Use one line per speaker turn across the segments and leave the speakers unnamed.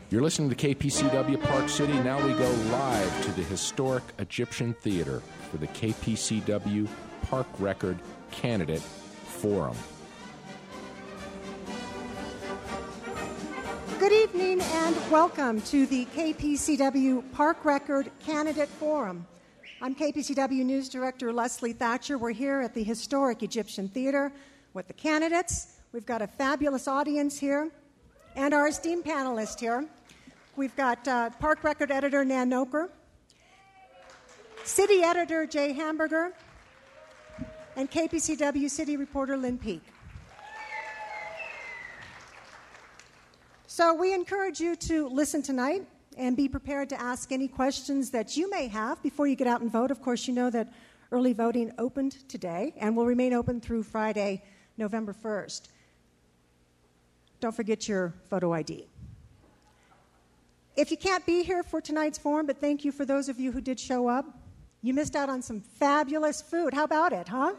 You're listening to KPCW Park City. Now we go live to the historic Egyptian Theater for the KPCW Park Record Candidate Forum.
Good evening and welcome to the KPCW Park Record Candidate Forum. I'm KPCW News Director Leslie Thatcher. We're here at the historic Egyptian Theater with the candidates. We've got a fabulous audience here and our esteemed panelists here. We've got Park Record Editor Nan Noker, City Editor Jay Hamburger, and KPCW City Reporter Lynn Peak. So we encourage you to listen tonight and be prepared to ask any questions that you may have before you get out and vote. Of course, you know that early voting opened today and will remain open through Friday, November 1st. Don't forget your photo ID. If you can't be here for tonight's forum, but thank you for those of you who did show up, you missed out on some fabulous food. How about it, huh?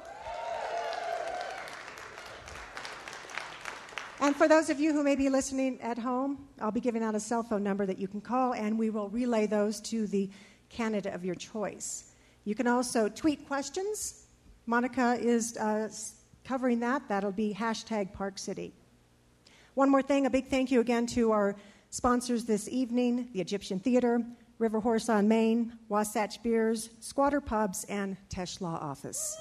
And for those of you who may be listening at home, I'll be giving out a cell phone number that you can call, and we will relay those to the candidate of your choice. You can also tweet questions. Monica is covering that. That'll be hashtag Park City. One more thing, a big thank you again to our sponsors this evening, the Egyptian Theater, River Horse on Main, Wasatch Beers, Squatter Pubs, and Tesh Law Office.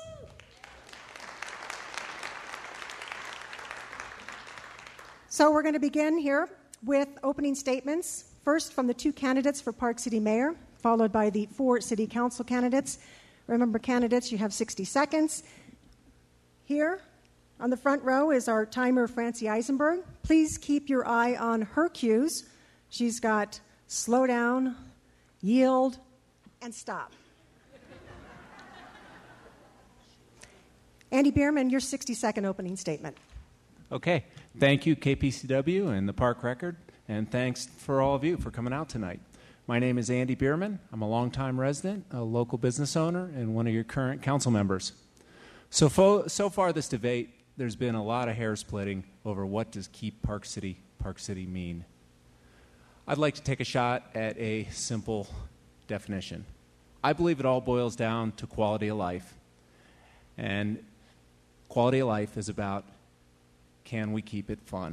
So we're going to begin here with opening statements, first from the two candidates for Park City Mayor, followed by the 4 City Council candidates. Remember, candidates, you have 60 seconds. Here on the front row is our timer, Francie Eisenberg. Please keep your eye on her cues. She's got slow down, yield, and stop. Andy Bierman, your 60-second opening statement.
Okay. Thank you, KPCW and the Park Record, and thanks for all of you for coming out tonight. My name is Andy Bierman. I'm a longtime resident, a local business owner, and one of your current council members. So far this debate, there's been a lot of hair splitting over what does keep Park City mean. I'd like to take a shot at a simple definition. I believe it all boils down to quality of life. And quality of life is about, can we keep it fun?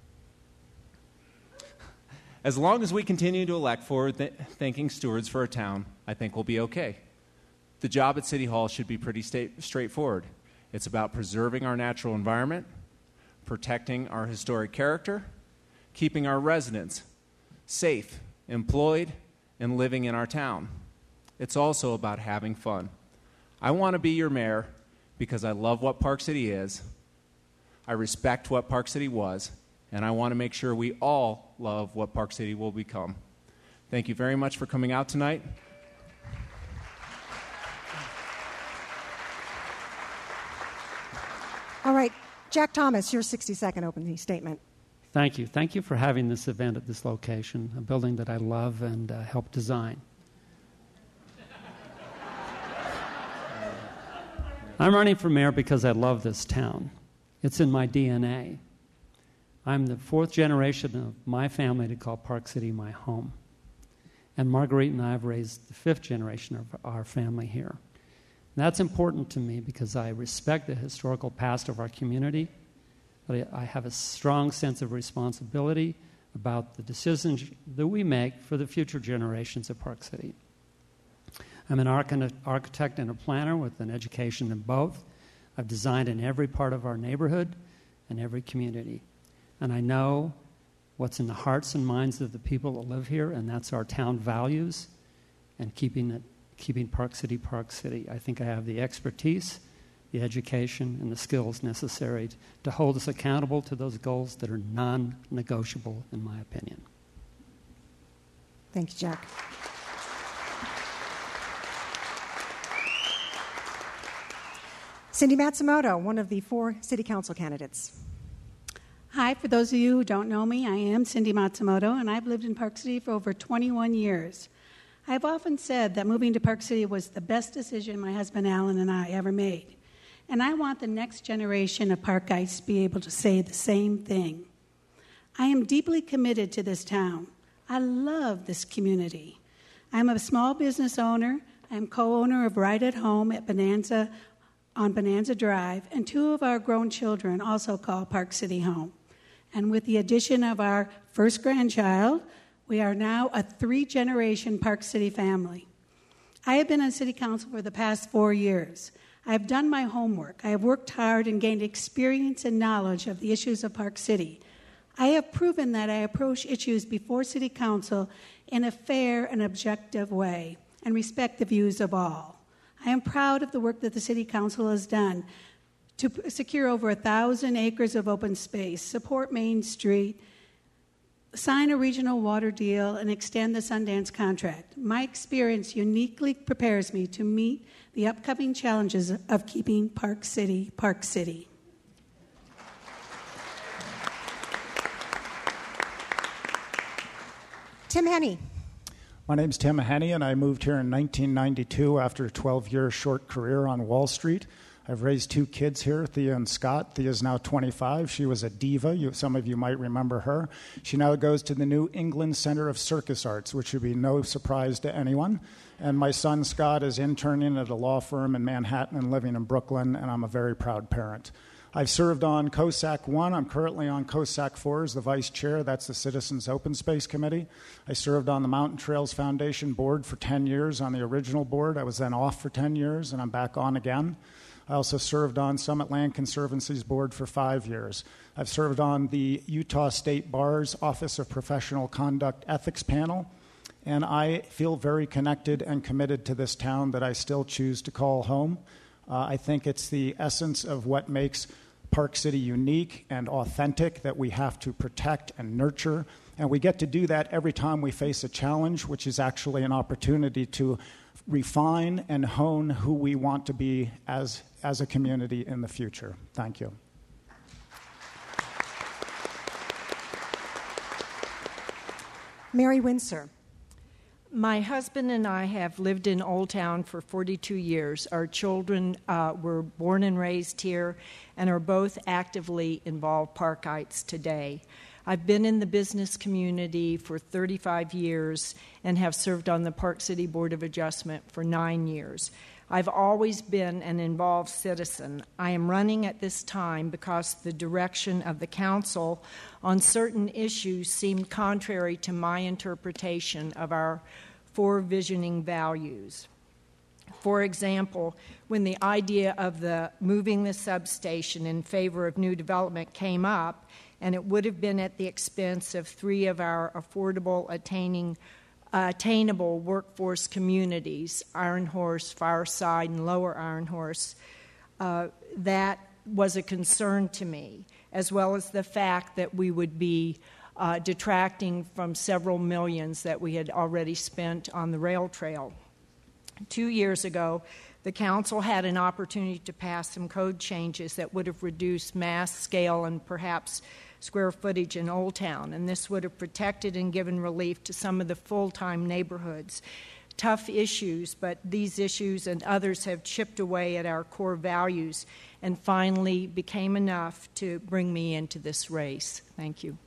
As long as we continue to elect forward-thinking stewards for a town, I think we'll be okay. The job at City Hall should be pretty straightforward. It's about preserving our natural environment, protecting our historic character, keeping our residents safe, employed, and living in our town. It's also about having fun. I want to be your mayor because I love what Park City is, I respect what Park City was, and I want to make sure we all love what Park City will become. Thank you very much for coming out tonight.
All right, Jack Thomas, your 60-second opening statement.
Thank you. Thank you for having this event at this location, a building that I love and helped design. I'm running for mayor because I love this town. It's in my DNA. I'm the 4th generation of my family to call Park City my home. And Marguerite and I have raised the 5th generation of our family here. And that's important to me because I respect the historical past of our community, but I have a strong sense of responsibility about the decisions that we make for the future generations of Park City. I'm an architect and a planner with an education in both. I've designed in every part of our neighborhood and every community. And I know what's in the hearts and minds of the people that live here, and that's our town values and keeping Park City, Park City. I think I have the expertise, the education, and the skills necessary to hold us accountable to those goals that are non-negotiable, in my opinion.
Thank you, Jack. Cindy Matsumoto, one of the 4 City Council candidates.
Hi, for those of you who don't know me, I am Cindy Matsumoto, and I've lived in Park City for over 21 years. I've often said that moving to Park City was the best decision my husband Alan and I ever made. And I want the next generation of Parkites to be able to say the same thing. I am deeply committed to this town. I love this community. I'm a small business owner. I'm co-owner of Right at Home at Bonanza on Bonanza Drive, and 2 of our grown children also call Park City home. And with the addition of our first grandchild, we are now a 3-generation Park City family. I have been on City Council for the past 4 years. I have done my homework. I have worked hard and gained experience and knowledge of the issues of Park City. I have proven that I approach issues before City Council in a fair and objective way and respect the views of all. I am proud of the work that the City Council has done to secure over 1,000 acres of open space, support Main Street, sign a regional water deal, and extend the Sundance contract. My experience uniquely prepares me to meet the upcoming challenges of keeping Park City, Park City.
Tim Henney.
My name's Tim Henney, and I moved here in 1992 after a 12-year short career on Wall Street. I've raised 2 kids here, Thea and Scott. Thea's now 25. She was a diva. Some of you might remember her. She now goes to the New England Center of Circus Arts, which would be no surprise to anyone. And my son, Scott, is interning at a law firm in Manhattan and living in Brooklyn, and I'm a very proud parent. I've served on COSAC 1. I'm currently on COSAC 4 as the vice chair. That's the Citizens Open Space Committee. I served on the Mountain Trails Foundation board for 10 years on the original board. I was then off for 10 years, and I'm back on again. I also served on Summit Land Conservancy's board for 5 years. I've served on the Utah State Bar's Office of Professional Conduct Ethics panel, and I feel very connected and committed to this town that I still choose to call home. I think it's the essence of what makes Park City unique and authentic that we have to protect and nurture. And we get to do that every time we face a challenge, which is actually an opportunity to refine and hone who we want to be as a community in the future. Thank you.
Mary Windsor.
My husband and I have lived in Old Town for 42 years. Our children were born and raised here and are both actively involved Parkites today. I've been in the business community for 35 years and have served on the Park City Board of Adjustment for 9 years. I've always been an involved citizen. I am running at this time because the direction of the council on certain issues seemed contrary to my interpretation of our 4 visioning values. For example, when the idea of moving the substation in favor of new development came up, and it would have been at the expense of 3 of our affordable, attainable workforce communities, Iron Horse, Fireside, and Lower Iron Horse, that was a concern to me, as well as the fact that we would be detracting from several millions that we had already spent on the rail trail. 2 years ago, the council had an opportunity to pass some code changes that would have reduced mass, scale, and perhaps square footage in Old Town, and this would have protected and given relief to some of the full-time neighborhoods. Tough issues, but these issues and others have chipped away at our core values and finally became enough to bring me into this race. Thank you.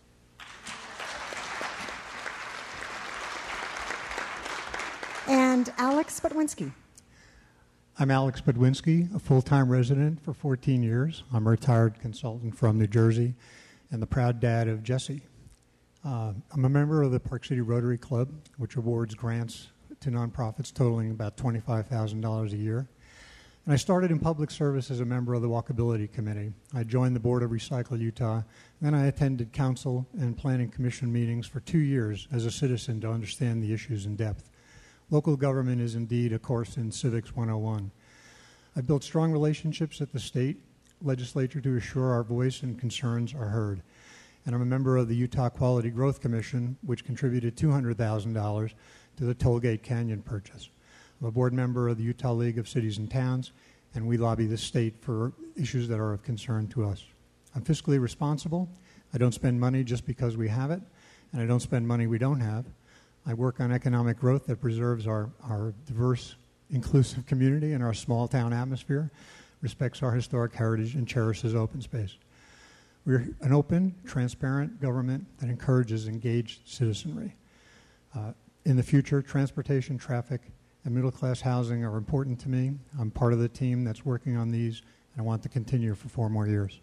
And Alex Budwinski.
I'm Alex Budwinski, a full-time resident for 14 years. I'm a retired consultant from New Jersey and the proud dad of Jesse. I'm a member of the Park City Rotary Club, which awards grants to nonprofits totaling about $25,000 a year. And I started in public service as a member of the Walkability Committee. I joined the board of Recycle Utah, and then I attended council and planning commission meetings for 2 years as a citizen to understand the issues in depth. Local government is indeed a course in Civics 101. I've built strong relationships at the state legislature to assure our voice and concerns are heard. And I'm a member of the Utah Quality Growth Commission, which contributed $200,000 to the Tollgate Canyon purchase. I'm a board member of the Utah League of Cities and Towns, and we lobby the state for issues that are of concern to us. I'm fiscally responsible. I don't spend money just because we have it, and I don't spend money we don't have. I work on economic growth that preserves our diverse, inclusive community and our small town atmosphere, respects our historic heritage, and cherishes open space. We're an open, transparent government that encourages engaged citizenry. In the future, transportation, traffic, and middle-class housing are important to me. I'm part of the team that's working on these, and I want to continue for 4 more years.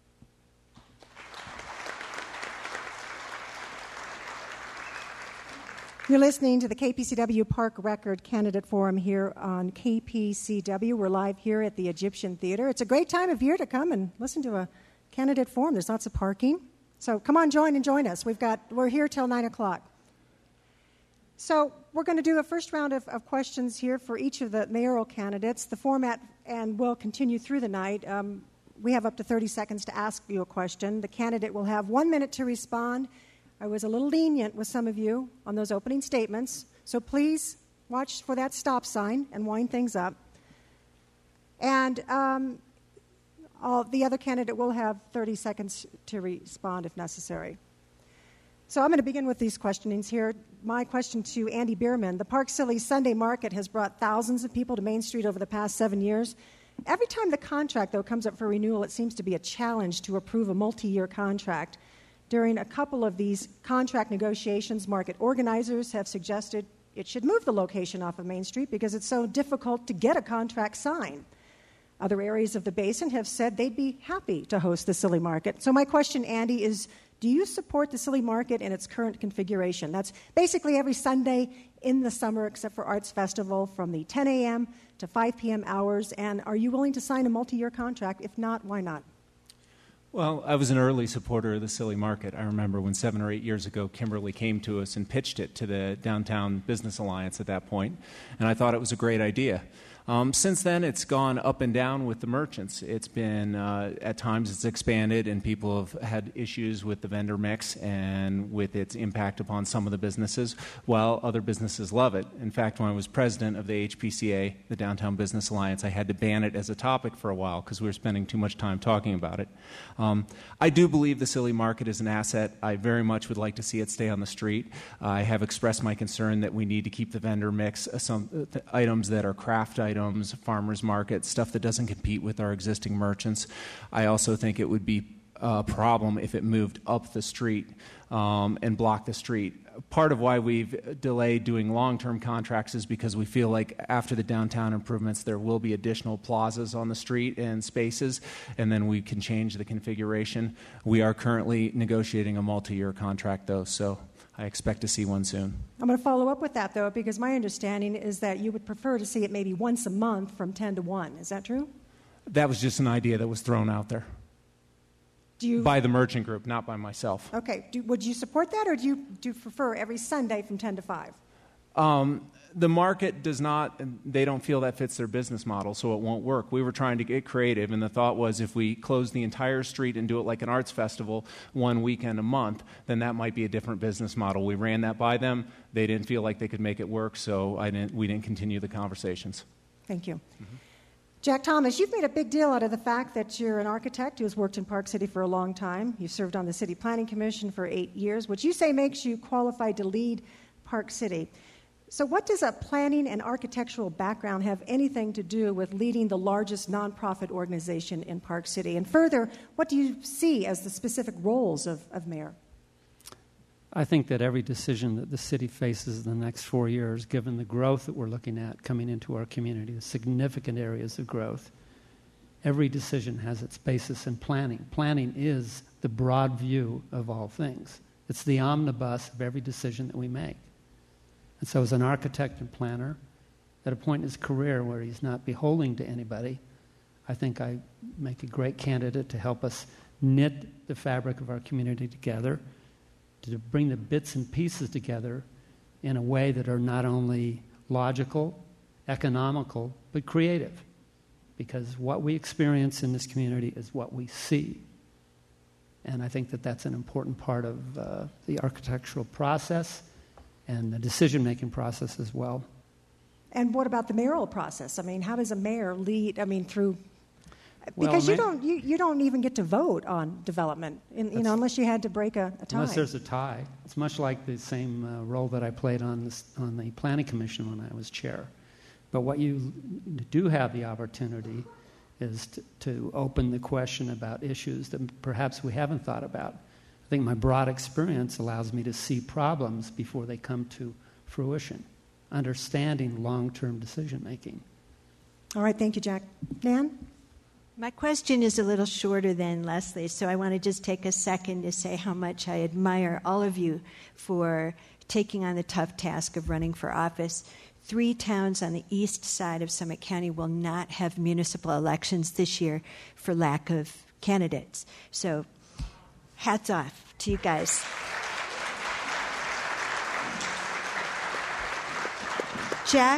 You're listening to the KPCW Park Record Candidate Forum here on KPCW. We're live here at the Egyptian Theater. It's a great time of year to come and listen to a candidate forum. There's lots of parking. So come on, join us. We're here till 9 o'clock. So we're going to do a first round of questions here for each of the mayoral candidates. The format, and will continue through the night. We have up to 30 seconds to ask you a question. The candidate will have 1 minute to respond. I was a little lenient with some of you on those opening statements, so please watch for that stop sign and wind things up. And the other candidate will have 30 seconds to respond if necessary. So I'm going to begin with these questionings here. My question to Andy Bierman. The Park City Sunday Market has brought thousands of people to Main Street over the past 7 years. Every time the contract, though, comes up for renewal, it seems to be a challenge to approve a multi-year contract. During a couple of these contract negotiations, market organizers have suggested it should move the location off of Main Street because it's so difficult to get a contract signed. Other areas of the basin have said they'd be happy to host the Silly Market. So my question, Andy, is do you support the Silly Market in its current configuration? That's basically every Sunday in the summer except for Arts Festival from the 10 a.m. to 5 p.m. hours. And are you willing to sign a multi-year contract? If not, why not?
Well, I was an early supporter of the Silly Market. I remember when 7 or 8 years ago, Kimberly came to us and pitched it to the Downtown Business Alliance at that point, and I thought it was a great idea. Since then, it's gone up and down with the merchants. It's been, at times it's expanded and people have had issues with the vendor mix and with its impact upon some of the businesses, while other businesses love it. In fact, when I was president of the HPCA, the Downtown Business Alliance, I had to ban it as a topic for a while because we were spending too much time talking about it. I do believe the Silly Market is an asset. I very much would like to see it stay on the street. I have expressed my concern that we need to keep the vendor mix, some items that are craft items, farmers markets, stuff that doesn't compete with our existing merchants. I also think it would be a problem if it moved up the street and blocked the street. Part of why we've delayed doing long-term contracts is because we feel like after the downtown improvements there will be additional plazas on the street and spaces, and then we can change the configuration. We are currently negotiating a multi-year contract, though, so I expect to see one soon.
I'm going to follow up with that, though, because my understanding is that you would prefer to see it maybe once a month from 10 to 1. Is that true?
That was just an idea that was thrown out there by the merchant group, not by myself.
Okay. Would you support that, or do you prefer every Sunday from 10 to 5?
The market does not, they don't feel that fits their business model, so it won't work. We were trying to get creative, and the thought was if we close the entire street and do it like an arts festival 1 weekend a month, then that might be a different business model. We ran that by them. They didn't feel like they could make it work, so we didn't continue the conversations.
Thank you. Mm-hmm. Jack Thomas, you've made a big deal out of the fact that you're an architect who has worked in Park City for a long time. You've served on the City Planning Commission for 8 years, which you say makes you qualified to lead Park City. So what does a planning and architectural background have anything to do with leading the largest nonprofit organization in Park City? And further, what do you see as the specific roles of mayor?
I think that every decision that the city faces in the next 4 years, given the growth that we're looking at coming into our community, the significant areas of growth, every decision has its basis in planning. Planning is the broad view of all things. It's the omnibus of every decision that we make. And so as an architect and planner, at a point in his career where he's not beholden to anybody, I think I make a great candidate to help us knit the fabric of our community together, to bring the bits and pieces together in a way that are not only logical, economical, but creative. Because what we experience in this community is what we see. And I think that that's an important part of the architectural process and the decision-making process as well. And
what about the mayoral process? I mean, how does a mayor lead? I mean, through because you don't even get to vote on development, unless you had to break a tie.
Unless there's a tie. It's much like the same role that I played on the Planning Commission when I was chair. But what you do have the opportunity is to open the question about issues that perhaps we haven't thought about. I think my broad experience allows me to see problems before they come to fruition, understanding long-term decision-making.
All right, thank you, Jack. Nan?
My question is a little shorter than Leslie's, so I want to just take a second to say how much I admire all of you for taking on the tough task of running for office. 3 towns on the east side of Summit County will not have municipal elections this year for lack of candidates. So, hats off to you guys. Jack,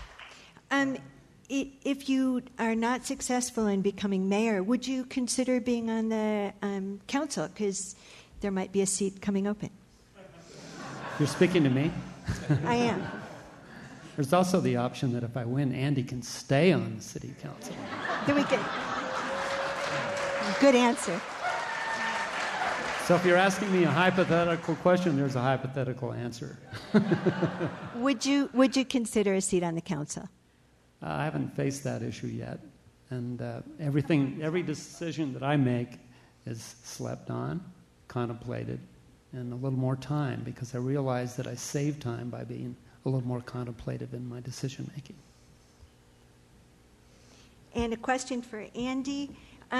if you are not successful in becoming mayor, would you consider being on the council? Because there might be a seat coming open.
You're speaking to me?
I am.
There's also the option that if I win, Andy can stay on the city council.
Then we can. Good answer.
So if you're asking me a hypothetical question, there's a hypothetical answer.
Would you consider a seat on the council?
I haven't faced that issue yet. And every decision that I make is slept on, contemplated, and a little more time, because I realize that I save time by being a little more contemplative in my decision making.
And a question for Andy.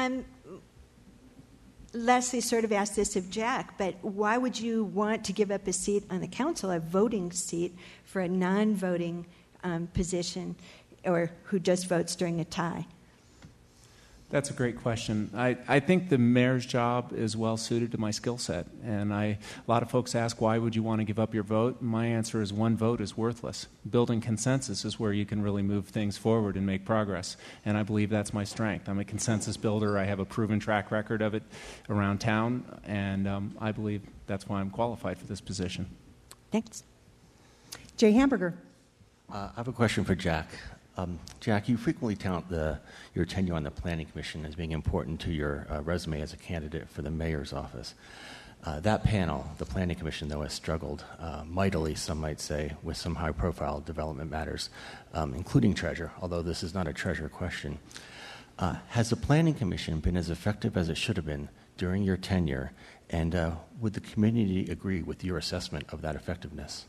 Leslie sort of asked this of Jack, but why would you want to give up a seat on the council, a voting seat, for a non-voting position, or who just votes during a tie?
That's a great question. I think the mayor's job is well suited to my skill set. And a lot of folks ask, why would you want to give up your vote? My answer is one vote is worthless. Building consensus is where you can really move things forward and make progress. And I believe that's my strength. I'm a consensus builder. I have a proven track record of it around town. And I believe that's why I'm qualified for this position.
Thanks.
Jay Hamburger.
I have a question for Jack. Jack, you frequently tout your tenure on the Planning Commission as being important to your resume as a candidate for the mayor's office. That panel, the Planning Commission, though, has struggled mightily, some might say, with some high-profile development matters, including treasure, although this is not a treasure question. Has the Planning Commission been as effective as it should have been during your tenure, and would the community agree with your assessment of that effectiveness?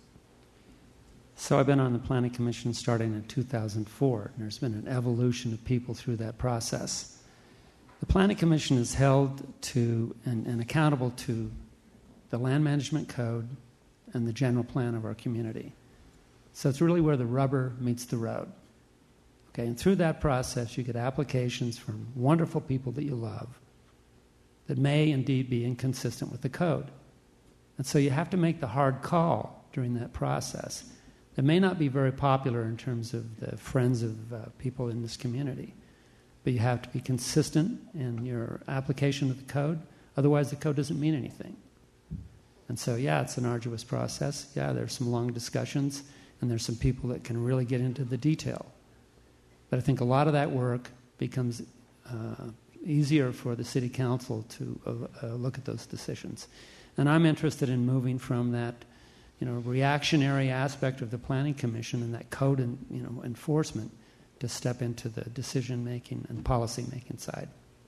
So I've been on the Planning Commission starting in 2004, and there's been an evolution of people through that process. The Planning Commission is held to and accountable to the Land Management Code and the general plan of our community. So it's really where the rubber meets the road. Okay, and through that process, you get applications from wonderful people that you love that may indeed be inconsistent with the code. And so you have to make the hard call during that process. It may not be very popular in terms of the friends of people in this community, but you have to be consistent in your application of the code. Otherwise, the code doesn't mean anything. And so, yeah, it's an arduous process. Yeah, there's some long discussions, and there's some people that can really get into the detail. But I think a lot of that work becomes easier for the city council to look at those decisions. And I'm interested in moving from that reactionary aspect of the Planning Commission and that code and enforcement to step into the decision-making and policy-making side.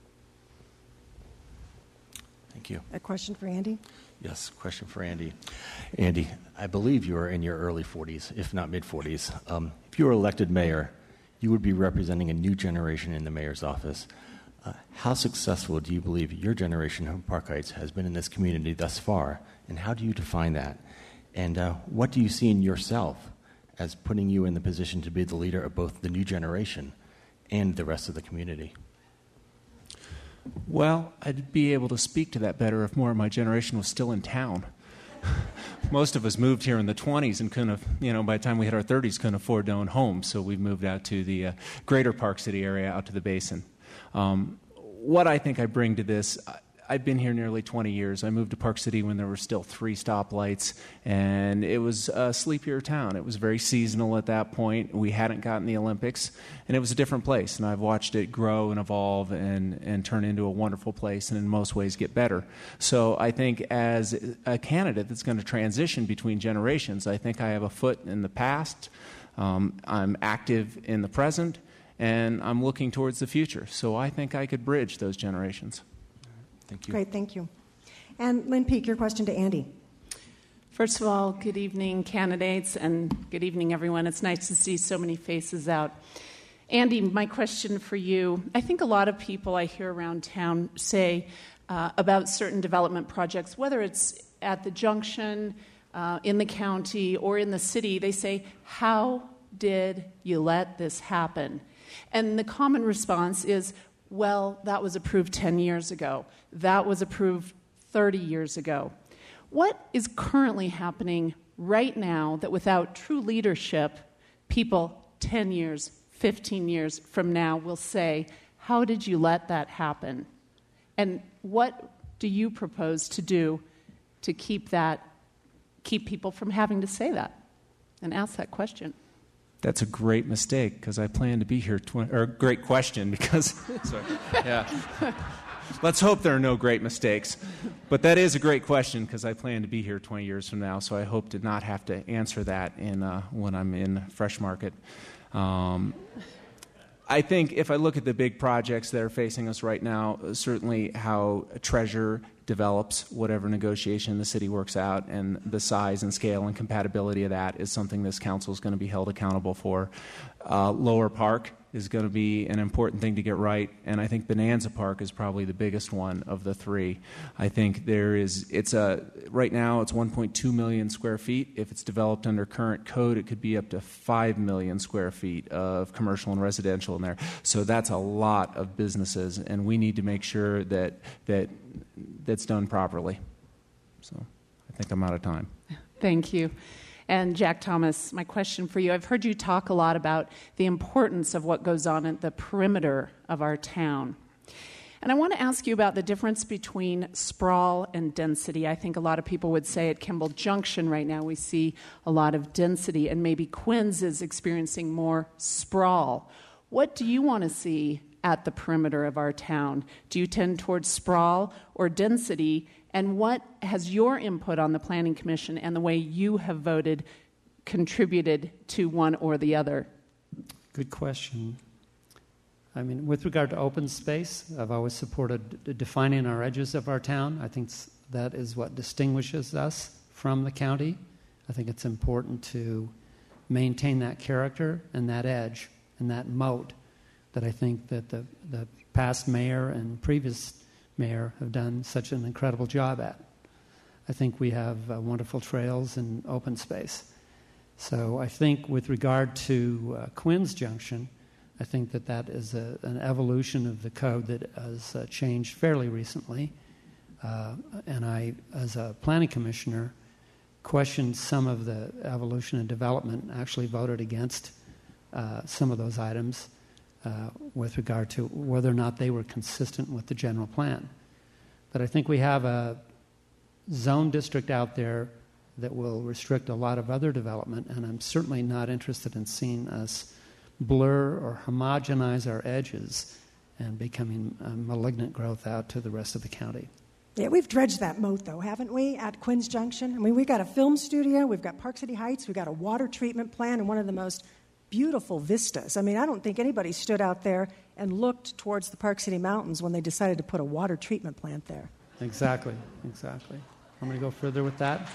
Thank you.
A question for Andy?
Yes, question for Andy. Andy, I believe you are in your early 40s, if not mid-40s. If you were elected mayor, you would be representing a new generation in the mayor's office. How successful do you believe your generation of Parkites has been in this community thus far, and how do you define that? And what do you see in yourself as putting you in the position to be the leader of both the new generation and the rest of the community?
Well, I'd be able to speak to that better if more of my generation was still in town. Most of us moved here in the 20s and couldn't have, by the time we hit our 30s, couldn't afford to own homes. So we moved out to the greater Park City area, out to the basin. What I think I bring to this, I've been here nearly 20 years. I moved to Park City when there were still 3 stoplights, and it was a sleepier town. It was very seasonal at that point. We hadn't gotten the Olympics, and it was a different place. And I've watched it grow and evolve and turn into a wonderful place, and in most ways get better. So I think as a candidate that's going to transition between generations, I think I have a foot in the past. I'm active in the present, and I'm looking towards the future. So I think I could bridge those generations.
Thank you.
Great, thank you. And Lynn Peak, your question to Andy.
First of all, good evening, candidates, and good evening, everyone. It's nice to see so many faces out. Andy, my question for you, I think a lot of people I hear around town say about certain development projects, whether it's at the junction, in the county, or in the city, they say, how did you let this happen? And the common response is, well, that was approved 10 years ago. That was approved 30 years ago. What is currently happening right now that without true leadership, people 10 years, 15 years from now will say, how did you let that happen? And what do you propose to do to keep people from having to say that and ask that question?
That's a great mistake because I plan to be here. Or great question because, sorry, yeah. Let's hope there are no great mistakes. But that is a great question because I plan to be here 20 years from now, so I hope to not have to answer that when I'm in Fresh Market. I think if I look at the big projects that are facing us right now, certainly how Treasure develops whatever negotiation the city works out, and the size and scale and compatibility of that is something this council is going to be held accountable for. Lower Park is going to be an important thing to get right, and I think Bonanza Park is probably the biggest one of the three. I think right now it's 1.2 million square feet. If it's developed under current code, it could be up to 5 million square feet of commercial and residential in there. So that's a lot of businesses, and we need to make sure that that's done properly. So I think I'm out of time.
Thank you. And Jack Thomas, my question for you, I've heard you talk a lot about the importance of what goes on at the perimeter of our town. And I want to ask you about the difference between sprawl and density. I think a lot of people would say at Kimball Junction right now we see a lot of density, and maybe Quinn's is experiencing more sprawl. What do you want to see at the perimeter of our town? Do you tend towards sprawl or density? And what has your input on the Planning Commission and the way you have voted contributed to one or the other?
Good question. I mean, with regard to open space, I've always supported defining our edges of our town. I think that is what distinguishes us from the county. I think it's important to maintain that character and that edge and that moat that I think that the past mayor and previous mayor have done such an incredible job at. I think we have wonderful trails and open space. So I think with regard to Quinn's Junction, I think that is an evolution of the code that has changed fairly recently. And I, as a planning commissioner, questioned some of the evolution and development, actually voted against some of those items with regard to whether or not they were consistent with the general plan. But I think we have a zone district out there that will restrict a lot of other development, and I'm certainly not interested in seeing us blur or homogenize our edges and becoming malignant growth out to the rest of the county.
Yeah, we've dredged that moat, though, haven't we, at Quinn's Junction? I mean, we've got a film studio, we've got Park City Heights, we've got a water treatment plant, and one of the most beautiful vistas. I mean, I don't think anybody stood out there and looked towards the Park City Mountains when they decided to put a water treatment plant there.
Exactly. I'm going to go further with that.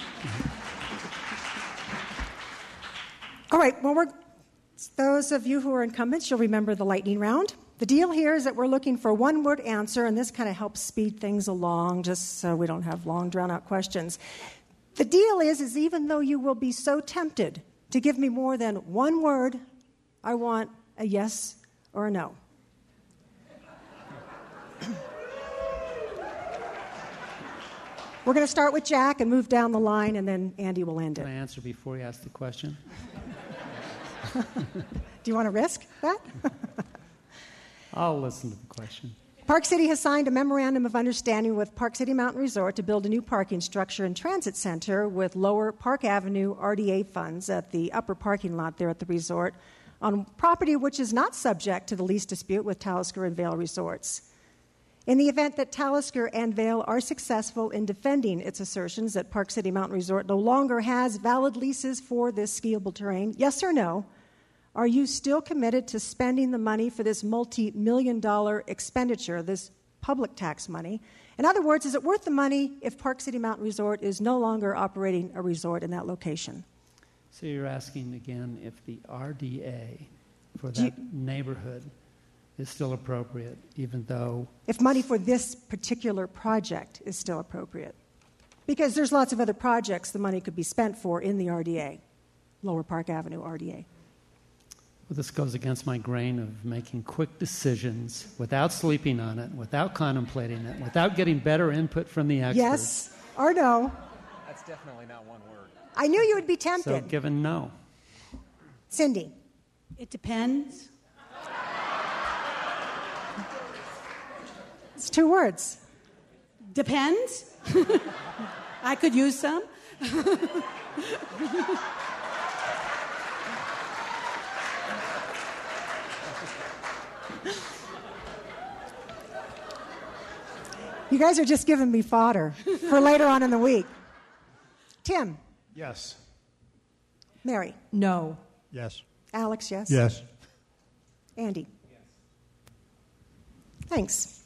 All right, well, those of you who are incumbents, you'll remember the lightning round. The deal here is that we're looking for a one-word answer, and this kind of helps speed things along just so we don't have long, drawn-out questions. The deal is even though you will be so tempted to give me more than one word, I want a yes or a no. We're going to start with Jack and move down the line, and then Andy will end it.
Can I answer before you ask the question?
Do you want to risk that?
I'll listen to the question.
Park City has signed a memorandum of understanding with Park City Mountain Resort to build a new parking structure and transit center with Lower Park Avenue RDA funds at the upper parking lot there at the resort on property which is not subject to the lease dispute with Talisker and Vail Resorts. In the event that Talisker and Vail are successful in defending its assertions that Park City Mountain Resort no longer has valid leases for this skiable terrain, yes or no, are you still committed to spending the money for this multi-million-dollar expenditure, this public tax money? In other words, is it worth the money if Park City Mountain Resort is no longer operating a resort in that location?
So you're asking again if the RDA for that neighborhood is still appropriate, even though...
If money for this particular project is still appropriate. Because there's lots of other projects the money could be spent for in the RDA, Lower Park Avenue RDA.
Well, this goes against my grain of making quick decisions without sleeping on it, without contemplating it, without getting better input from the experts.
Yes or no?
That's definitely not one word.
I knew you would be tempted.
So given no.
Cindy.
It depends.
It's 2 words.
Depends. I could use some.
You guys are just giving me fodder for later on in the week. Tim.
Yes.
Mary.
No.
Yes.
Alex, yes?
Yes.
Andy. Yes. Thanks.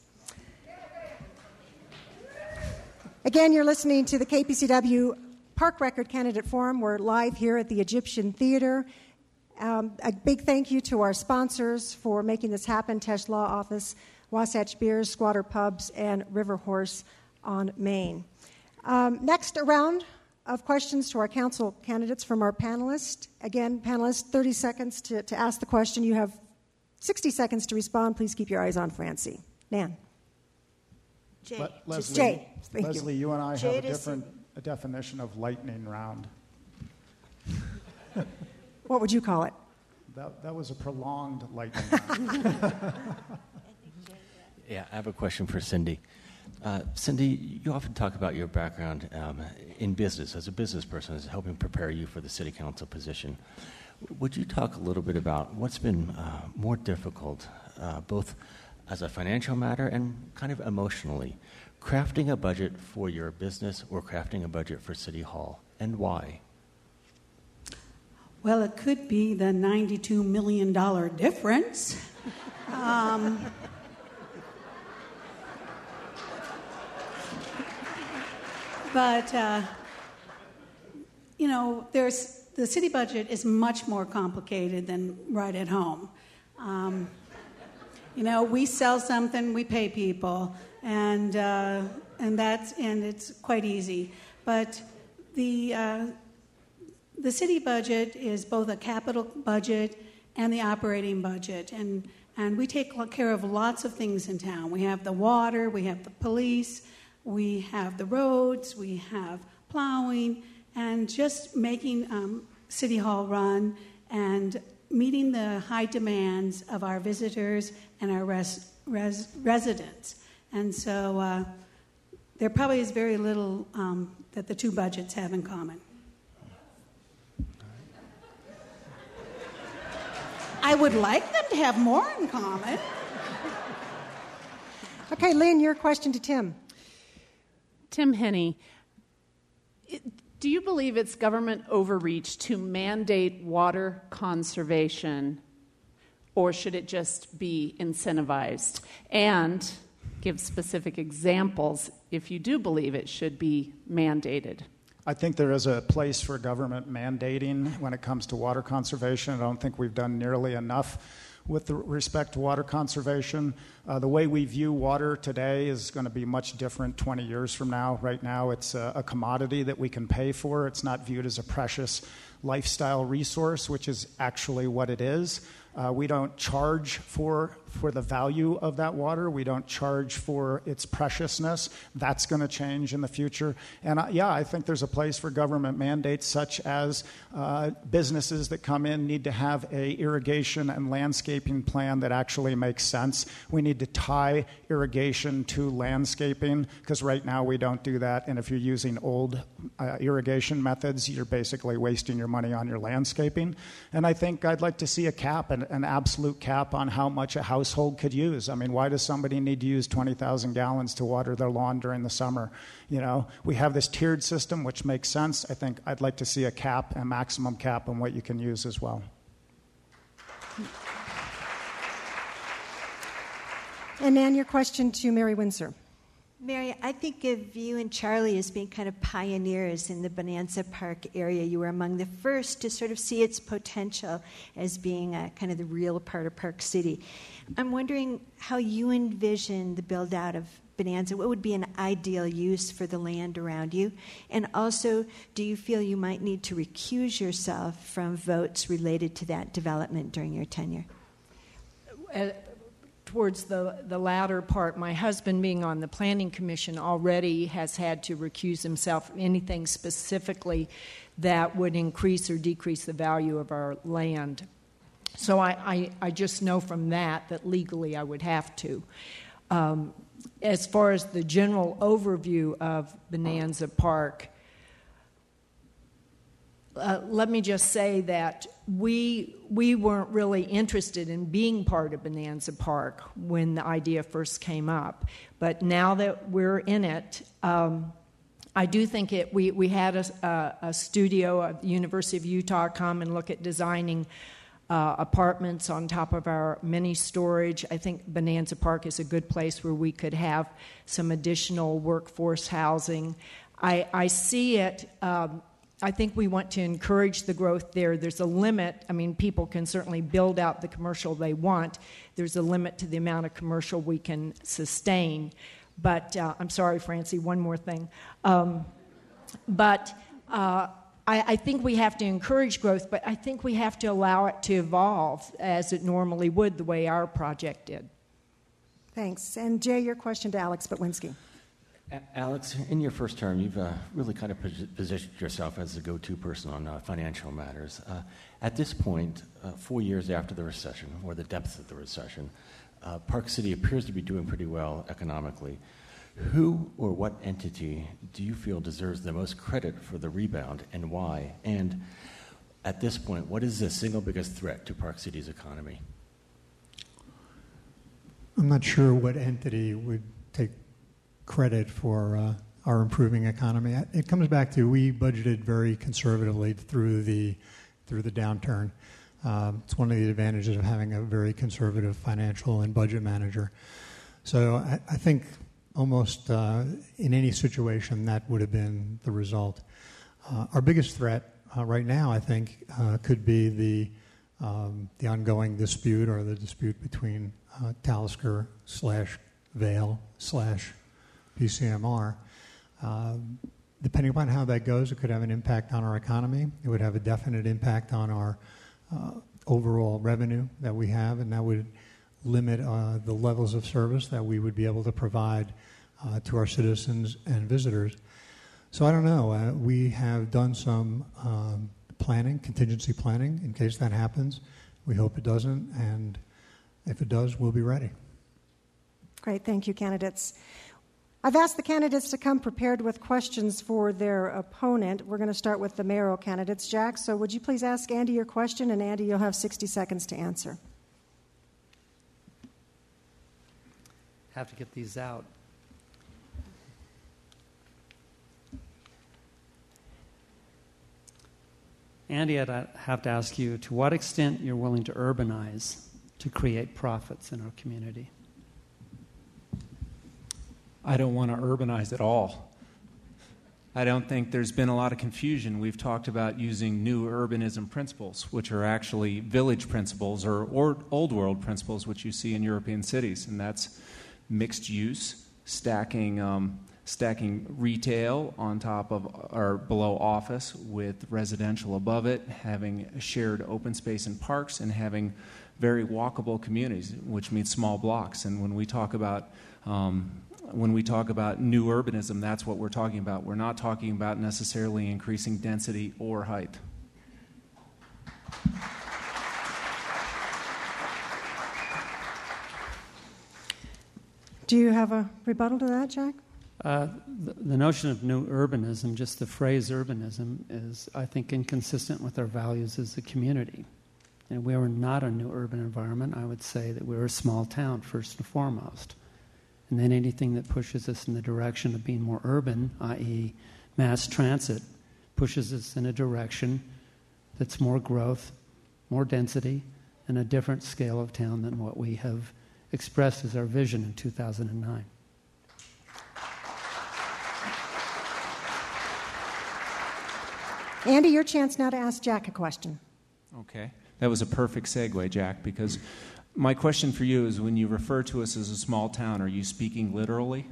Again, you're listening to the KPCW Park Record Candidate Forum. We're live here at the Egyptian Theater. A big thank you to our sponsors for making this happen, Tesh Law Office, Wasatch Beers, Squatter Pubs, and River Horse on Main. Next, a round of questions to our council candidates from our panelists. Again, panelists, 30 seconds to ask the question. You have 60 seconds to respond. Please keep your eyes on Francie. Nan.
Jay.
Leslie, you and I have a different definition of lightning round.
What would you call it?
That was a prolonged lightning round.
Yeah, I have a question for Cindy. Cindy, you often talk about your background in business, as a business person, as helping prepare you for the city council position. Would you talk a little bit about what's been more difficult, both as a financial matter and kind of emotionally, crafting a budget for your business or crafting a budget for City Hall, and why?
Well, it could be the $92 million difference. But, the city budget is much more complicated than right at home. We sell something, we pay people, and it's quite easy. But the city budget is both a capital budget and the operating budget, and we take care of lots of things in town. We have the water, we have the police, we have the roads, we have plowing, and just making City Hall run and meeting the high demands of our visitors and our residents. And so there probably is very little that the two budgets have in common. I would like them to have more in common.
Okay, Lynn, your question to Tim.
Tim Henney, do you believe it's government overreach to mandate water conservation, or should it just be incentivized? And give specific examples if you do believe it should be mandated.
I think there is a place for government mandating when it comes to water conservation. I don't think we've done nearly enough with respect to water conservation. The way we view water today is going to be much different 20 years from now. Right now, it's a commodity that we can pay for. It's not viewed as a precious lifestyle resource, which is actually what it is. We don't charge for the value of that water. We don't charge for its preciousness. That's going to change in the future. And I think there's a place for government mandates, such as businesses that come in need to have a irrigation and landscaping plan that actually makes sense. We need to tie irrigation to landscaping, because right now we don't do that. And if you're using old irrigation methods, you're basically wasting your money on your landscaping. And I think I'd like to see a cap, an absolute cap on how much a household could use. I mean, why does somebody need to use 20,000 gallons to water their lawn during the summer? We have this tiered system, which makes sense. I think I'd like to see a cap, a maximum cap on what you can use as well.
And Nan, your question to Mary Windsor.
Mary, I think of you and Charlie as being kind of pioneers in the Bonanza Park area. You were among the first to sort of see its potential as being kind of the real part of Park City. I'm wondering how you envision the build-out of Bonanza. What would be an ideal use for the land around you? And also, do you feel you might need to recuse yourself from votes related to that development during your tenure?
Towards the latter part, my husband, being on the Planning Commission, already has had to recuse himself from anything specifically that would increase or decrease the value of our land. So I just know from that legally I would have to. As far as the general overview of Bonanza Park, let me just say that we weren't really interested in being part of Bonanza Park when the idea first came up. But now that we're in it, I do think we had a studio at the University of Utah come and look at designing apartments on top of our mini storage. I think Bonanza Park is a good place where we could have some additional workforce housing. I see it. I think we want to encourage the growth there. There's a limit. I mean, people can certainly build out the commercial they want. There's a limit to the amount of commercial we can sustain. But I'm sorry, Francie, one more thing. I think we have to encourage growth, but I think we have to allow it to evolve as it normally would, the way our project did.
Thanks. And Jay, your question to Alex Butwinski.
Alex, in your first term, you've really kind of positioned yourself as the go-to person on financial matters. At this point, 4 years after the recession, or the depths of the recession, Park City appears to be doing pretty well economically. Who or what entity do you feel deserves the most credit for the rebound, and why? And at this point, what is the single biggest threat to Park City's economy?
I'm not sure what entity would take credit for our improving economy. It comes back to we budgeted very conservatively through the downturn. It's one of the advantages of having a very conservative financial and budget manager. So I think almost in any situation that would have been the result. Our biggest threat right now, I think, could be the ongoing dispute or the dispute between Talisker/Vail/PCMR. Depending upon how that goes, it could have an impact on our economy. It would have a definite impact on our overall revenue that we have, and that would limit the levels of service that we would be able to provide to our citizens and visitors. So I don't know. We have done some planning, contingency planning, in case that happens. We hope it doesn't, and if it does, we'll be ready.
Great. Thank you, candidates. I've asked the candidates to come prepared with questions for their opponent. We're going to start with the mayoral candidates. Jack, so would you please ask Andy your question? And Andy, you'll have 60 seconds to answer.
Have to get these out. Andy, I'd have to ask you to what extent you're willing to urbanize to create profits in our community.
I don't want to urbanize at all. I don't think there's been a lot of confusion. We've talked about using new urbanism principles, which are actually village principles or old world principles, which you see in European cities, and that's mixed use, stacking retail on top of or below office with residential above it, having shared open space and parks, and having very walkable communities, which means small blocks. And when we talk about new urbanism, that's what we're talking about. We're not talking about necessarily increasing density or height.
Do you have a rebuttal to that, Jack?
The notion of new urbanism, just the phrase urbanism, is, I think, inconsistent with our values as a community. And we are not a new urban environment. I would say that we're a small town, first and foremost. And then anything that pushes us in the direction of being more urban, i.e. mass transit, pushes us in a direction that's more growth, more density, and a different scale of town than what we have expressed as our vision in 2009.
Andy, your chance now to ask Jack a question.
Okay. That was a perfect segue, Jack, because my question for you is, when you refer to us as a small town, are you speaking literally?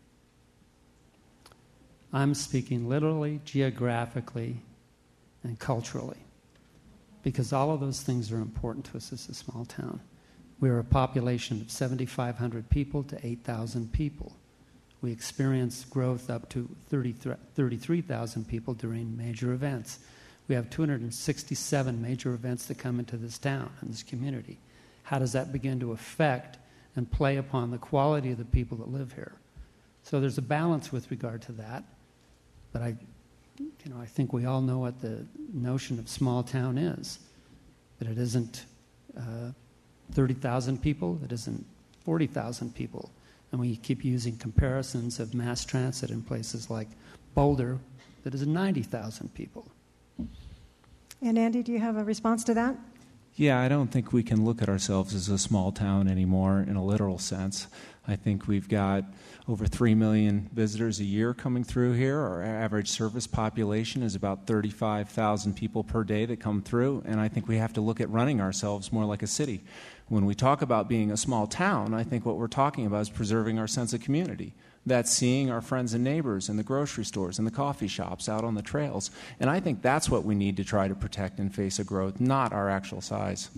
I'm speaking literally, geographically, and culturally, because all of those things are important to us as a small town. We're a population of 7,500 people to 8,000 people. We experience growth up to 33,000 people during major events. We have 267 major events that come into this town and this community. How does that begin to affect and play upon the quality of the people that live here? So there's a balance with regard to that. But I think we all know what the notion of small town is. That it isn't 30,000 people, it isn't 40,000 people. And we keep using comparisons of mass transit in places like Boulder that is 90,000 people.
And Andy, do you have a response to that?
Yeah, I don't think we can look at ourselves as a small town anymore in a literal sense. I think we've got over 3 million visitors a year coming through here. Our average service population is about 35,000 people per day that come through, and I think we have to look at running ourselves more like a city. When we talk about being a small town, I think what we're talking about is preserving our sense of community. That's seeing our friends and neighbors in the grocery stores and the coffee shops out on the trails. And I think that's what we need to try to protect in face of growth, not our actual size.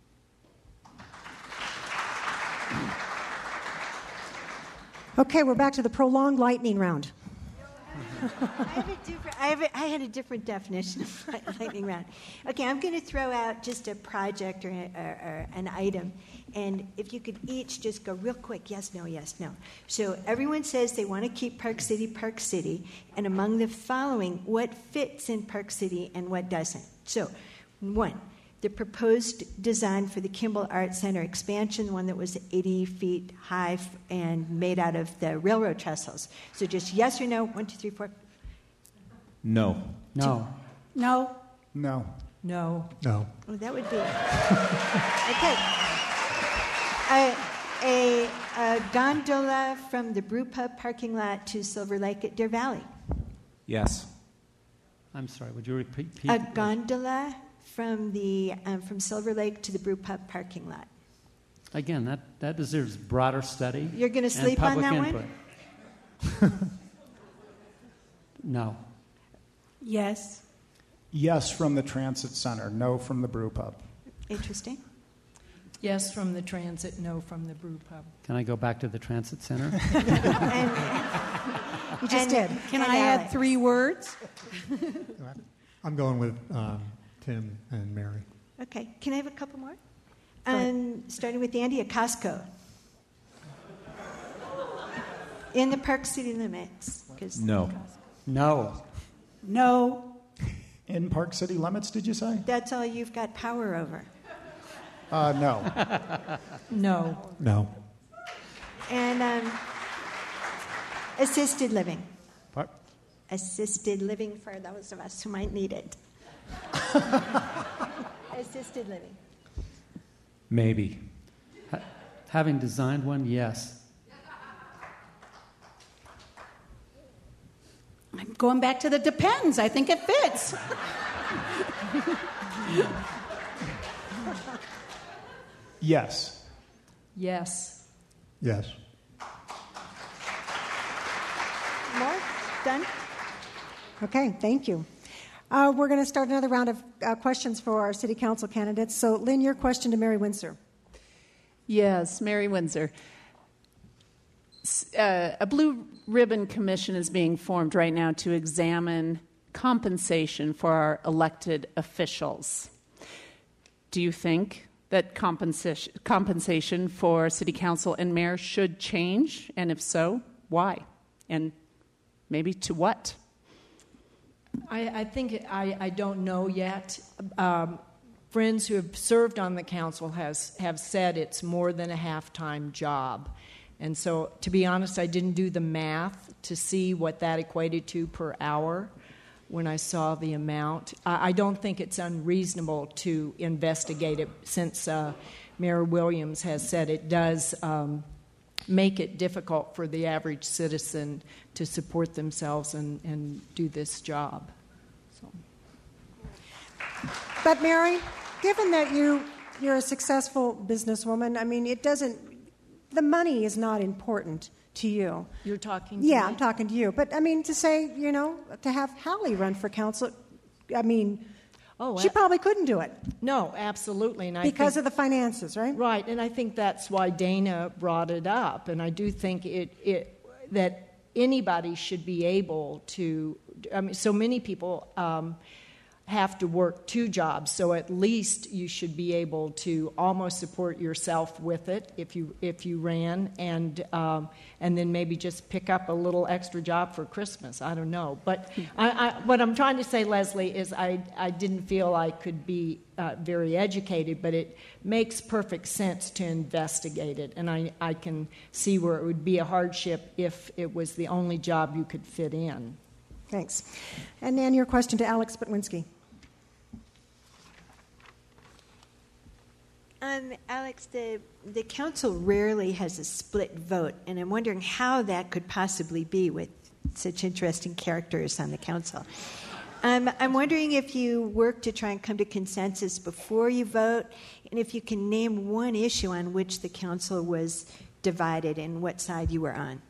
Okay, we're back to the prolonged lightning round.
I had a different definition of lightning round. Okay, I'm going to throw out just a project or an item, and if you could each just go real quick, yes, no, yes, no. So everyone says they want to keep Park City, and among the following, what fits in Park City and what doesn't? So, 1, the proposed design for the Kimball Art Center expansion, the one that was 80 feet high and made out of the railroad trestles. So just yes or no, 1, 2, 3, 4.
No.
No.
No.
No.
No.
No.
Oh, that would be okay. A gondola from the Brew Pub parking lot to Silver Lake at Deer Valley.
Yes.
I'm sorry, would you repeat?
A gondola from Silver Lake to the Brew Pub parking lot.
Again, that deserves broader study.
You're going to sleep on that
input.
One?
No.
Yes.
Yes from the Transit Center, no from the Brew Pub.
Interesting.
Yes from the transit, no from the brew pub.
Can I go back to the Transit Center?
You just did.
Can I add 3 words?
I'm going with Tim and Mary.
Okay. Can I have a couple more? Starting with Andy, at Costco. In the Park City limits.
No.
No.
No.
In Park City limits, did you say?
That's all you've got power over.
No.
No.
No.
And assisted living.
What?
Assisted living for those of us who might need it. Assisted living.
Maybe.
Having designed one, yes.
I'm going back to the depends. I think it fits.
Yes.
Yes.
Yes.
More? Done?
Okay, thank you. We're going to start another round of questions for our city council candidates. So, Lynn, your question to Mary Windsor.
Yes, Mary Windsor. A Blue Ribbon Commission is being formed right now to examine compensation for our elected officials. Do you think that compensation for city council and mayor should change? And if so, why? And maybe to what?
I think I don't know yet. Friends who have served on the council have said it's more than a half-time job. And so, to be honest, I didn't do the math to see what that equated to per hour when I saw the amount. I don't think it's unreasonable to investigate it, since Mayor Williams has said it does make it difficult for the average citizen to support themselves and do this job. So.
But Mary, given that you're a successful businesswoman, I mean, the money is not important to you.
You're talking to
Yeah,
me?
I'm talking to you. But, I mean, to say, to have Hallie run for council, I mean, she probably couldn't do it.
No, absolutely. And
because of the finances, right?
Right, and I think that's why Dana brought it up. And I do think that anybody should be able to, I mean, so many people have to work 2 jobs, so at least you should be able to almost support yourself with it if you ran, and then maybe just pick up a little extra job for Christmas. I don't know, but what I'm trying to say, Leslie, is I didn't feel I could be very educated, but it makes perfect sense to investigate it, and I can see where it would be a hardship if it was the only job you could fit in.
Thanks. And Nan, your question to Alex Butwinski.
Alex, the council rarely has a split vote, and I'm wondering how that could possibly be with such interesting characters on the council. I'm wondering if you work to try and come to consensus before you vote, and if you can name one issue on which the council was divided and what side you were on.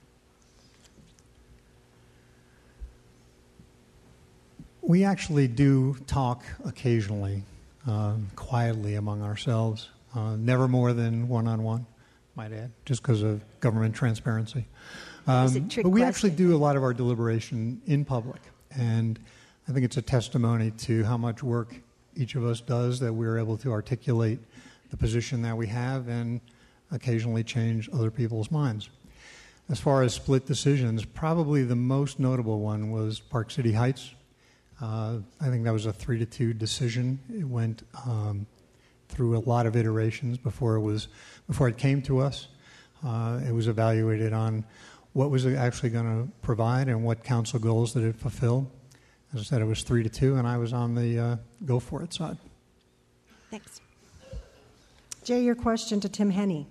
We actually do talk occasionally, quietly among ourselves. Never more than one-on-one, might add, just because of government transparency. But we actually do a lot of our deliberation in public, and I think it's a testimony to how much work each of us does that we're able to articulate the position that we have and occasionally change other people's minds. As far as split decisions, probably the most notable one was Park City Heights. I think that was a 3-2 decision. It went through a lot of iterations before it came to us. It was evaluated on what was it actually going to provide and what council goals did it fulfill. As I said, it was 3-2, and I was on the go for it side.
Thanks.
Jay, your question to Tim Henney.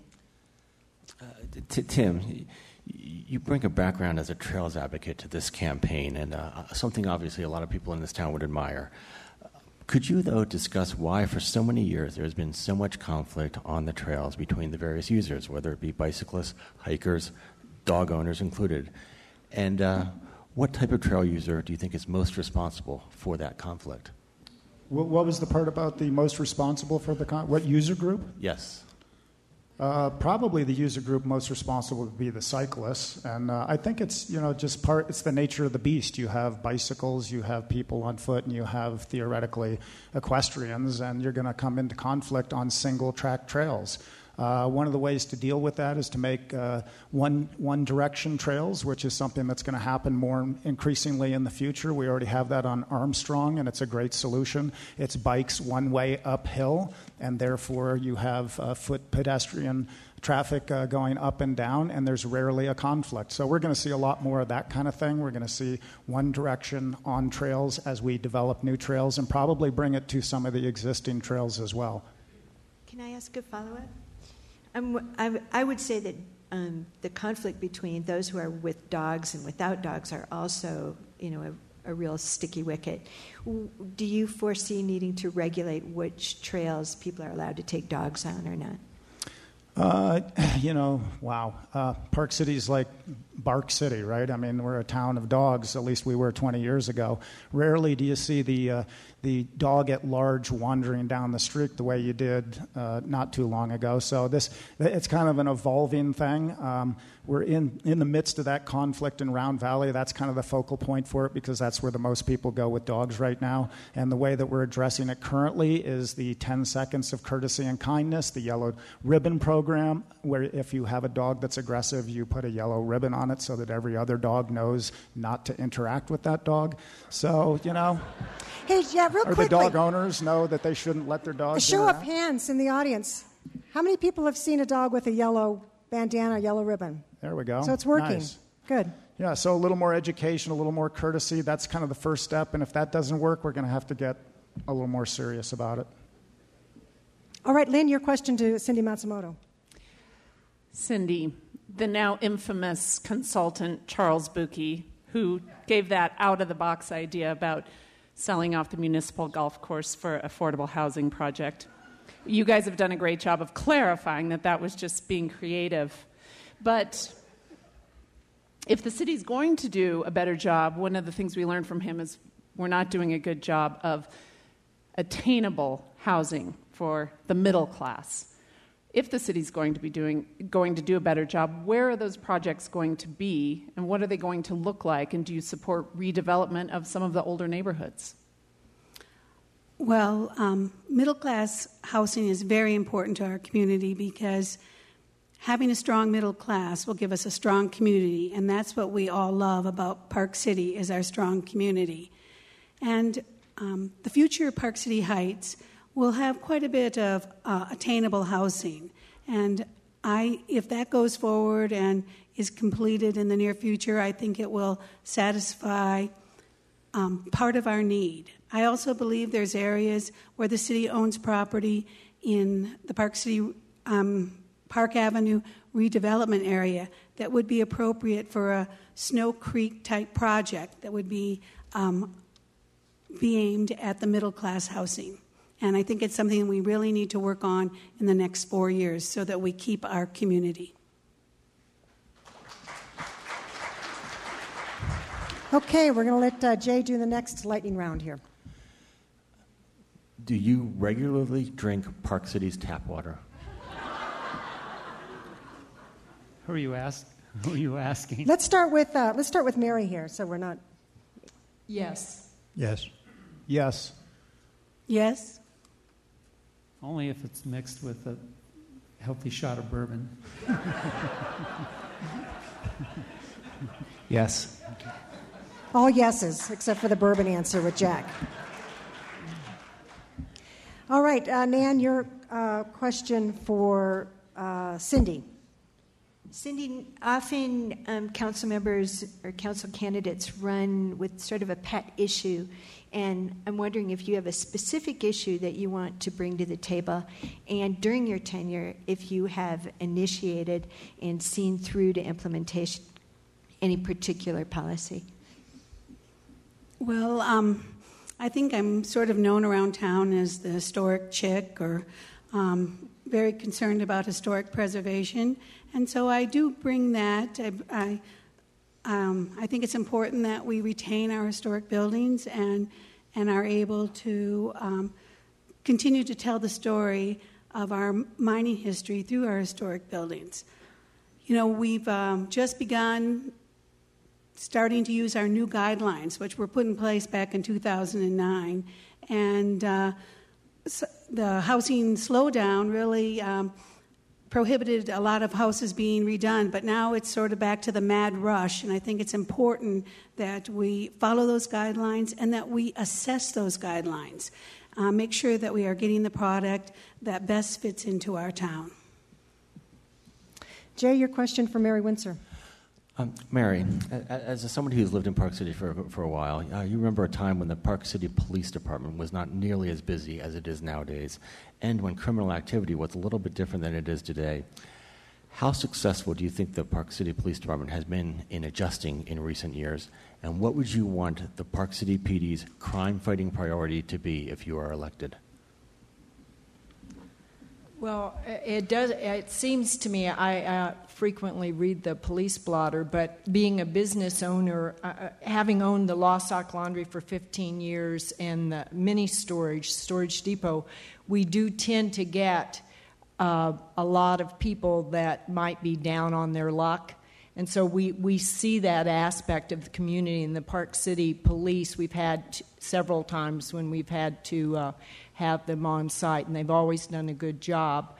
Tim, you bring a background as a trails advocate to this campaign, and something obviously a lot of people in this town would admire. Could you, though, discuss why for so many years there has been so much conflict on the trails between the various users, whether it be bicyclists, hikers, dog owners included? And what type of trail user do you think is most responsible for that conflict?
What was the part about the most responsible for what user group?
Yes.
Probably the user group most responsible would be the cyclists, and I think it's it's the nature of the beast. You have bicycles, you have people on foot, and you have theoretically equestrians, and you're going to come into conflict on single track trails. One of the ways to deal with that is to make one direction trails, which is something that's going to happen more increasingly in the future. We already have that on Armstrong, and it's a great solution. It's bikes one way uphill, and therefore you have foot pedestrian traffic going up and down, and there's rarely a conflict. So we're going to see a lot more of that kind of thing. We're going to see one direction on trails as we develop new trails and probably bring it to some of the existing trails as well.
Can I ask a follow-up? I would say that the conflict between those who are with dogs and without dogs are also, a real sticky wicket. Do you foresee needing to regulate which trails people are allowed to take dogs on or not?
Wow. Park City's like Bark City, right? I mean, we're a town of dogs, at least we were 20 years ago. Rarely do you see the dog at large wandering down the street the way you did not too long ago. So it's kind of an evolving thing. We're in the midst of that conflict in Round Valley. That's kind of the focal point for it because that's where the most people go with dogs right now. And the way that we're addressing it currently is the 10 seconds of courtesy and kindness, the yellow ribbon program, where if you have a dog that's aggressive, you put a yellow ribbon on it so that every other dog knows not to interact with that dog. So,
Hey, yeah, real quickly.
Or the dog owners know that they shouldn't let their dogs
A show of hands in the audience. How many people have seen a dog with a yellow bandana, yellow ribbon?
There we go.
So it's working.
Nice.
Good.
Yeah, so a little more education, a little more courtesy. That's kind of the first step. And if that doesn't work, we're going to have to get a little more serious about it.
All right, Lynn, your question to Cindy Matsumoto.
Cindy, the now infamous consultant Charles Buki, who gave that out-of-the-box idea about selling off the municipal golf course for affordable housing project. You guys have done a great job of clarifying that that was just being creative. But if the city's going to do a better job, one of the things we learned from him is we're not doing a good job of attainable housing for the middle class. If the city's going to do a better job, where are those projects going to be, and what are they going to look like, and do you support redevelopment of some of the older neighborhoods?
Well, middle-class housing is very important to our community because having a strong middle class will give us a strong community, and that's what we all love about Park City is our strong community. And the future of Park City Heights will have quite a bit of attainable housing. And if that goes forward and is completed in the near future, I think it will satisfy part of our need. I also believe there's areas where the city owns property in the Park City Park Avenue redevelopment area that would be appropriate for a Snow Creek type project that would be aimed at the middle class housing. And I think it's something we really need to work on in the next 4 years so that we keep our community.
Okay, we're going to let Jay do the next lightning round here.
Do you regularly drink Park City's tap water?
Who are you asking?
Let's start with Mary here, so we're not.
Yes.
Yes.
Yes.
Yes?
Only if it's mixed with a healthy shot of bourbon.
Yes.
All yeses, except for the bourbon answer with Jack. All right, Nan, your question for Cindy.
Cindy, often council members or council candidates run with sort of a pet issue, and I'm wondering if you have a specific issue that you want to bring to the table, and during your tenure, if you have initiated and seen through to implementation any particular policy.
Well, I think I'm sort of known around town as the historic chick, or very concerned about historic preservation, and so I do bring that. I think it's important that we retain our historic buildings and are able to continue to tell the story of our mining history through our historic buildings. You know, we've just begun starting to use our new guidelines, which were put in place back in 2009, and the housing slowdown really prohibited a lot of houses being redone, but now it's sort of back to the mad rush, and I think it's important that we follow those guidelines and that we assess those guidelines. Make sure that we are getting the product that best fits into our town.
Jay, your question for Mary Windsor.
Mary, as somebody who's lived in Park City for a while, you remember a time when the Park City Police Department was not nearly as busy as it is nowadays, and when criminal activity was a little bit different than it is today. How successful do you think the Park City Police Department has been in adjusting in recent years, and what would you want the Park City PD's crime-fighting priority to be if you are elected?
Well, it seems to me, I frequently read the police blotter, but being a business owner, having owned the Lostock Laundry for 15 years and the mini storage depot, we do tend to get a lot of people that might be down on their luck. And so we see that aspect of the community. In the Park City Police, we've had several times when we've had to have them on site, and they've always done a good job.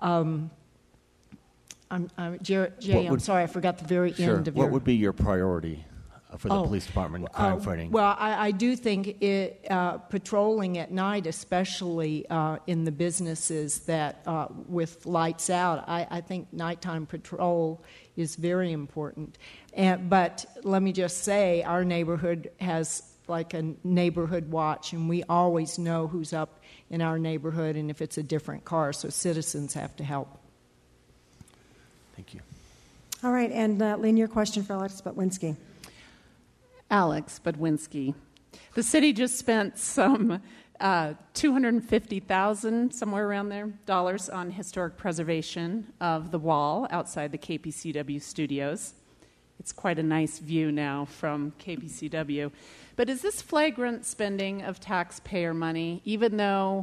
Jay, I'm sorry, I forgot the very end of your...
What would be your priority for the police department crime fighting?
Well, I do think patrolling at night, especially in the businesses that with lights out, I think nighttime patrol is very important. But let me just say, our neighborhood has like a neighborhood watch, and we always know who's up in our neighborhood and if it's a different car, so citizens have to help.
Thank you.
All right, and Lynn, your question for Alex Budwinski.
Alex Budwinski, The city just spent some $250,000, somewhere around there, dollars on historic preservation of the wall outside the KPCW studios. It's quite a nice view now from KPCW. But is this flagrant spending of taxpayer money, even though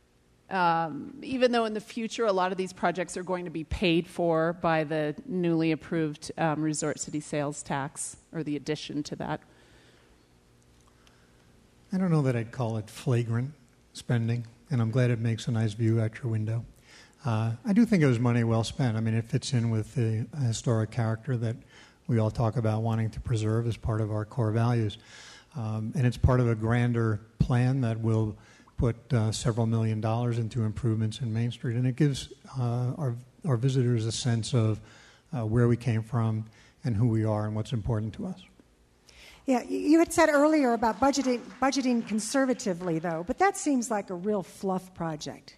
in the future a lot of these projects are going to be paid for by the newly approved resort city sales tax, or the addition to that?
I don't know that I'd call it flagrant spending, and I'm glad it makes a nice view out your window. I do think it was money well spent. I mean, it fits in with the historic character that we all talk about wanting to preserve as part of our core values. And it's part of a grander plan that will put several $1 million into improvements in Main Street, and it gives our visitors a sense of where we came from and who we are and what's important to us.
Yeah, you had said earlier about budgeting conservatively, though, but that seems like a real fluff project.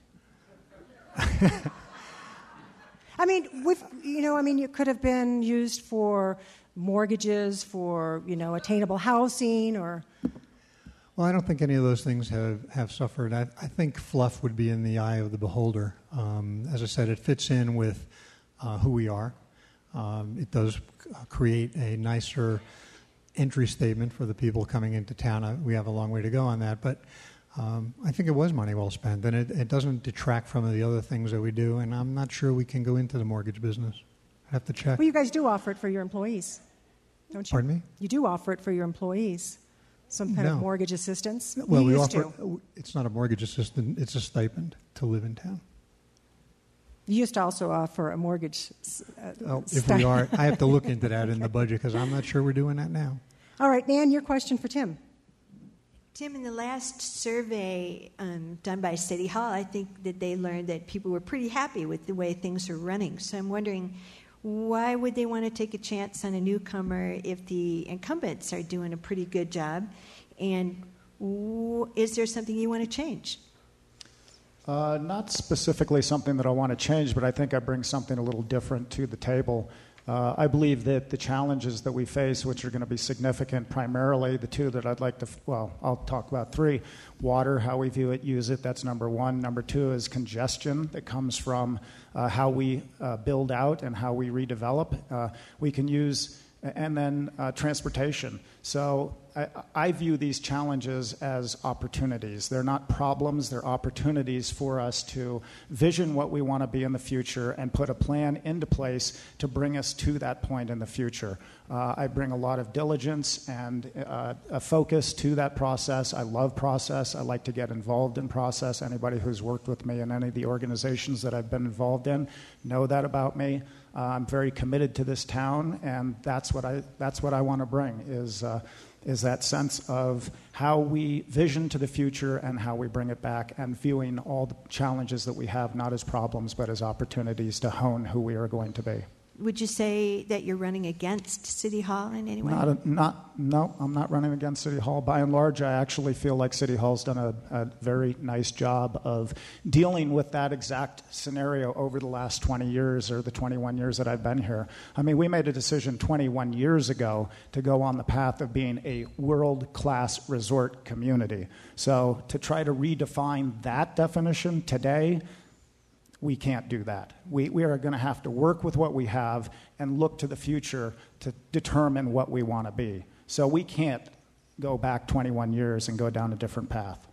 I mean, it could have been used for mortgages, for, attainable housing, or...
Well, I don't think any of those things have suffered. I think fluff would be in the eye of the beholder. As I said, it fits in with who we are. It does create a nicer entry statement for the people coming into town. We have a long way to go on that, but I think it was money well spent, and it doesn't detract from the other things that we do, and I'm not sure we can go into the mortgage business. I have to check.
Well, you guys do offer it for your employees, don't you?
Pardon me?
You do offer it for your employees, some kind of mortgage assistance?
Well, we offer, it's not a mortgage assistance, it's a stipend to live in town.
You used to also offer a mortgage
if we are, I have to look into that in the budget because I'm not sure we're doing that now.
All right, Nan, your question for Tim.
Tim, in the last survey done by City Hall, I think that they learned that people were pretty happy with the way things are running. So I'm wondering, why would they want to take a chance on a newcomer if the incumbents are doing a pretty good job? And is there something you want to change?
Not specifically something that I want to change, but I think I bring something a little different to the table. I believe that the challenges that we face, which are going to be significant, primarily the two that I'd like to, I'll talk about three. Water, how we view it, use it, that's number one. Number two is congestion that comes from how we build out and how we redevelop. We can use, and then transportation. So I view these challenges as opportunities. They're not problems, they're opportunities for us to vision what we want to be in the future and put a plan into place to bring us to that point in the future. I bring a lot of diligence and a focus to that process. I love process. I like to get involved in process. Anybody who's worked with me in any of the organizations that I've been involved in know that about me. I'm very committed to this town, and that's what I want to bring is that sense of how we vision to the future and how we bring it back, and viewing all the challenges that we have not as problems but as opportunities to hone who we are going to be.
Would you say that you're running against City Hall in any way?
No, I'm not running against City Hall. By and large, I actually feel like City Hall's done a very nice job of dealing with that exact scenario over the last 20 years or the 21 years that I've been here. I mean, we made a decision 21 years ago to go on the path of being a world-class resort community. So to try to redefine that definition today, we can't do that. We are going to have to work with what we have and look to the future to determine what we want to be. So we can't go back 21 years and go down a different path.